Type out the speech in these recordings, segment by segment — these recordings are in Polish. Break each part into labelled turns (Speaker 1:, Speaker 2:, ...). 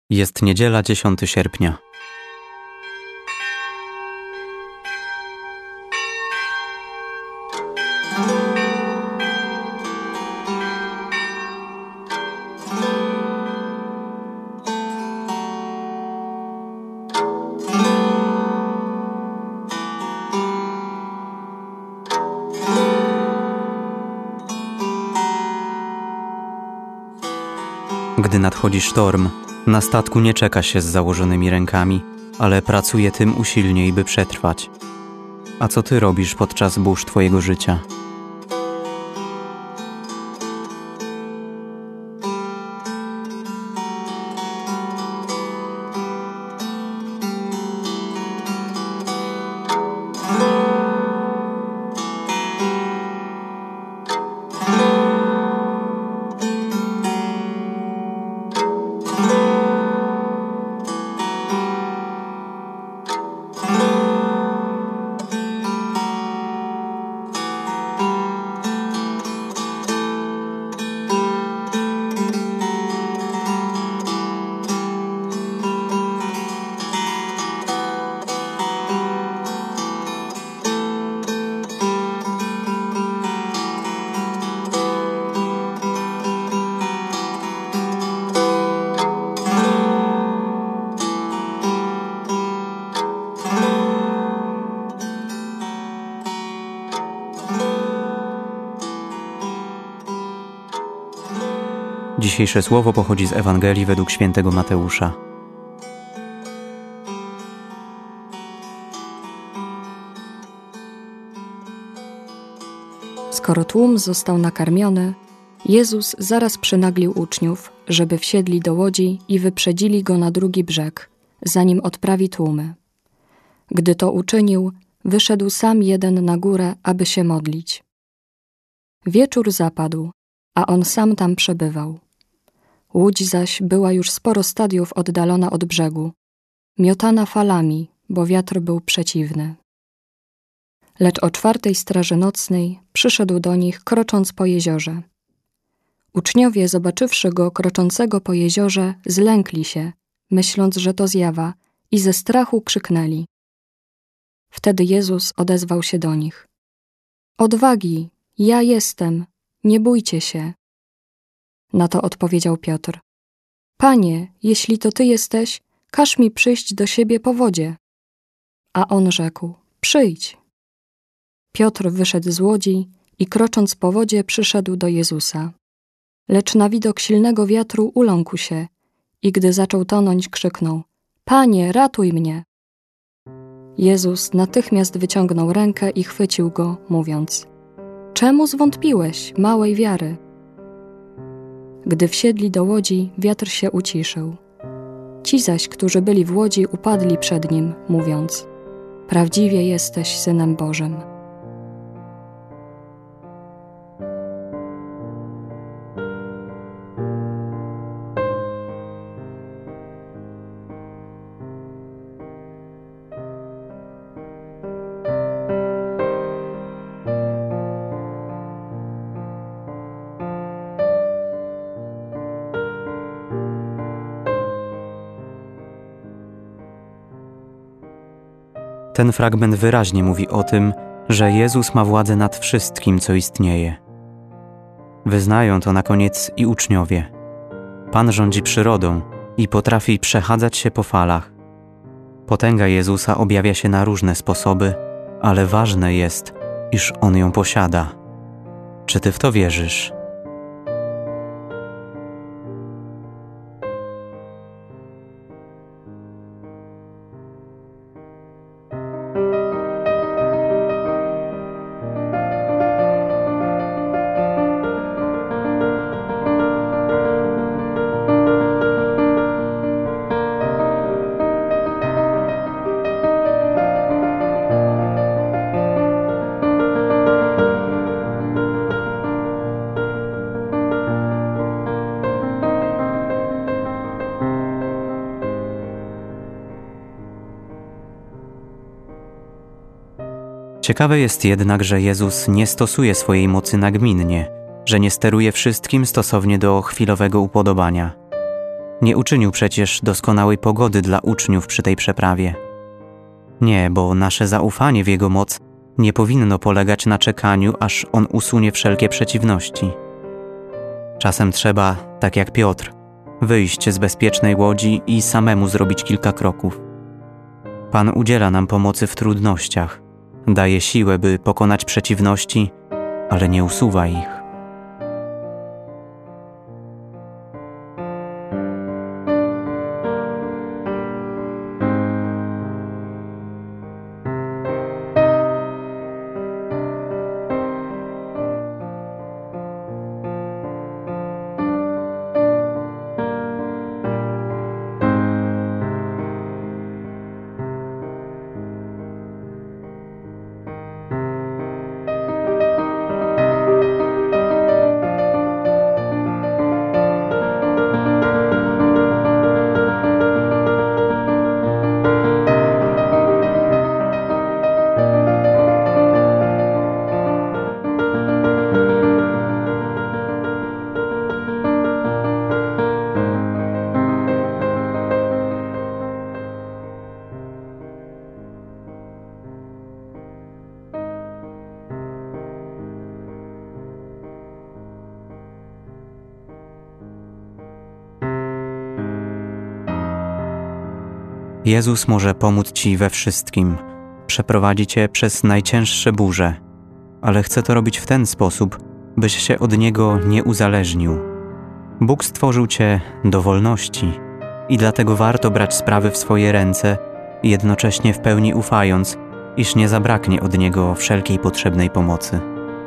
Speaker 1: Jest niedziela, 10 sierpnia. Gdy nadchodzi sztorm, na statku nie czeka się z założonymi rękami, ale pracuje tym usilniej, by przetrwać. A co ty robisz podczas burz twojego życia? Dzisiejsze słowo pochodzi z Ewangelii według świętego Mateusza.
Speaker 2: Skoro tłum został nakarmiony, Jezus zaraz przynaglił uczniów, żeby wsiedli do łodzi i wyprzedzili go na drugi brzeg, zanim odprawi tłumy. Gdy to uczynił, wyszedł sam jeden na górę, aby się modlić. Wieczór zapadł, a on sam tam przebywał. Łódź zaś była już sporo stadiów oddalona od brzegu, miotana falami, bo wiatr był przeciwny. Lecz o 4:00 straży nocnej przyszedł do nich, krocząc po jeziorze. Uczniowie, zobaczywszy go kroczącego po jeziorze, zlękli się, myśląc, że to zjawa, i ze strachu krzyknęli. Wtedy Jezus odezwał się do nich. Odwagi, ja jestem, nie bójcie się. Na to odpowiedział Piotr. Panie, jeśli to Ty jesteś, każ mi przyjść do siebie po wodzie. A on rzekł, przyjdź. Piotr wyszedł z łodzi i krocząc po wodzie przyszedł do Jezusa. Lecz na widok silnego wiatru uląkł się i gdy zaczął tonąć, krzyknął, Panie, ratuj mnie. Jezus natychmiast wyciągnął rękę i chwycił go, mówiąc, czemu zwątpiłeś, małej wiary? Gdy wsiedli do łodzi, wiatr się uciszył. Ci zaś, którzy byli w łodzi, upadli przed nim, mówiąc, prawdziwie jesteś Synem Bożym.
Speaker 1: Ten fragment wyraźnie mówi o tym, że Jezus ma władzę nad wszystkim, co istnieje. Wyznają to na koniec i uczniowie. Pan rządzi przyrodą i potrafi przechadzać się po falach. Potęga Jezusa objawia się na różne sposoby, ale ważne jest, iż On ją posiada. Czy ty w to wierzysz? Ciekawe jest jednak, że Jezus nie stosuje swojej mocy nagminnie, że nie steruje wszystkim stosownie do chwilowego upodobania. Nie uczynił przecież doskonałej pogody dla uczniów przy tej przeprawie. Nie, bo nasze zaufanie w Jego moc nie powinno polegać na czekaniu, aż On usunie wszelkie przeciwności. Czasem trzeba, tak jak Piotr, wyjść z bezpiecznej łodzi i samemu zrobić kilka kroków. Pan udziela nam pomocy w trudnościach, daje siłę, by pokonać przeciwności, ale nie usuwa ich. Jezus może pomóc Ci we wszystkim, przeprowadzi Cię przez najcięższe burze, ale chce to robić w ten sposób, byś się od Niego nie uzależnił. Bóg stworzył Cię do wolności i dlatego warto brać sprawy w swoje ręce, jednocześnie w pełni ufając, iż nie zabraknie od Niego wszelkiej potrzebnej pomocy.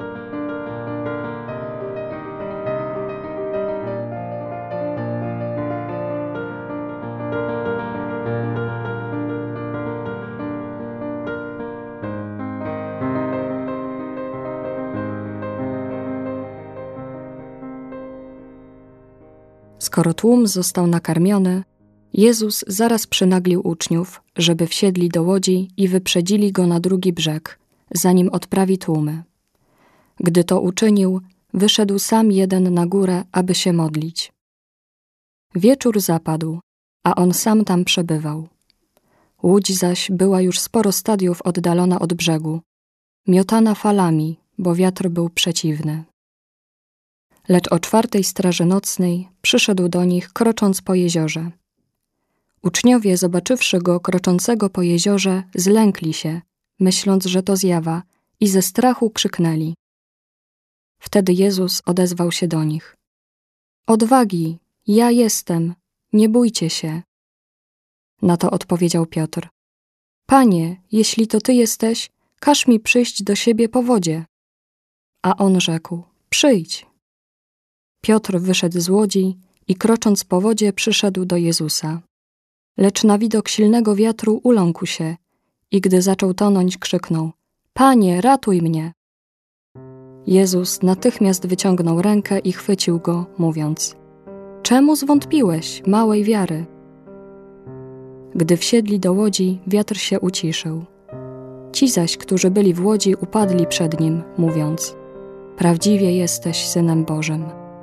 Speaker 2: Skoro tłum został nakarmiony, Jezus zaraz przynaglił uczniów, żeby wsiedli do łodzi i wyprzedzili Go na drugi brzeg, zanim odprawi tłumy. Gdy to uczynił, wyszedł sam jeden na górę, aby się modlić. Wieczór zapadł, a on sam tam przebywał. Łódź zaś była już sporo stadiów oddalona od brzegu, miotana falami, bo wiatr był przeciwny. Lecz o 4:00 straży nocnej przyszedł do nich, krocząc po jeziorze. Uczniowie, zobaczywszy go kroczącego po jeziorze, zlękli się, myśląc, że to zjawa, i ze strachu krzyknęli. Wtedy Jezus odezwał się do nich. Odwagi, ja jestem, nie bójcie się. Na to odpowiedział Piotr. Panie, jeśli to Ty jesteś, każ mi przyjść do siebie po wodzie. A on rzekł, przyjdź. Piotr wyszedł z łodzi i krocząc po wodzie przyszedł do Jezusa. Lecz na widok silnego wiatru uląkł się i gdy zaczął tonąć, krzyknął: Panie, ratuj mnie! Jezus natychmiast wyciągnął rękę i chwycił go, mówiąc: Czemu zwątpiłeś, małej wiary? Gdy wsiedli do łodzi, wiatr się uciszył. Ci zaś, którzy byli w łodzi, upadli przed nim, mówiąc: Prawdziwie jesteś Synem Bożym.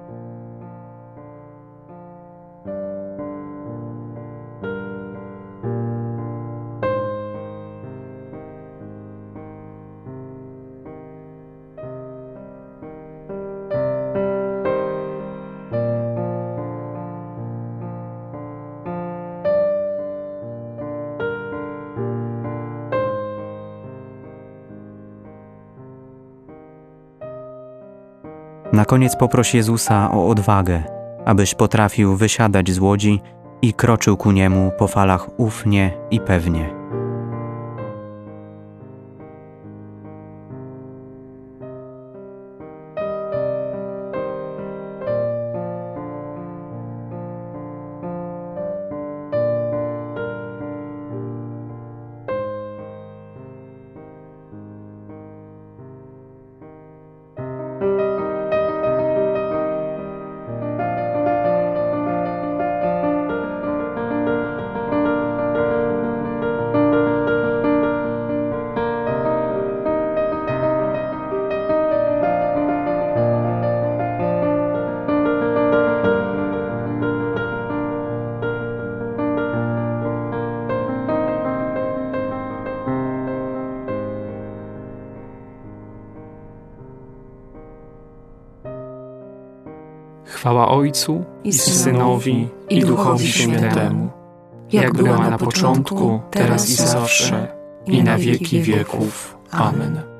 Speaker 1: Na koniec poproś Jezusa o odwagę, abyś potrafił wysiadać z łodzi i kroczył ku Niemu po falach ufnie i pewnie.
Speaker 3: Chwała Ojcu i Synowi, i Duchowi Świętemu, jak była na początku, teraz i zawsze, i na wieki wieków. Amen.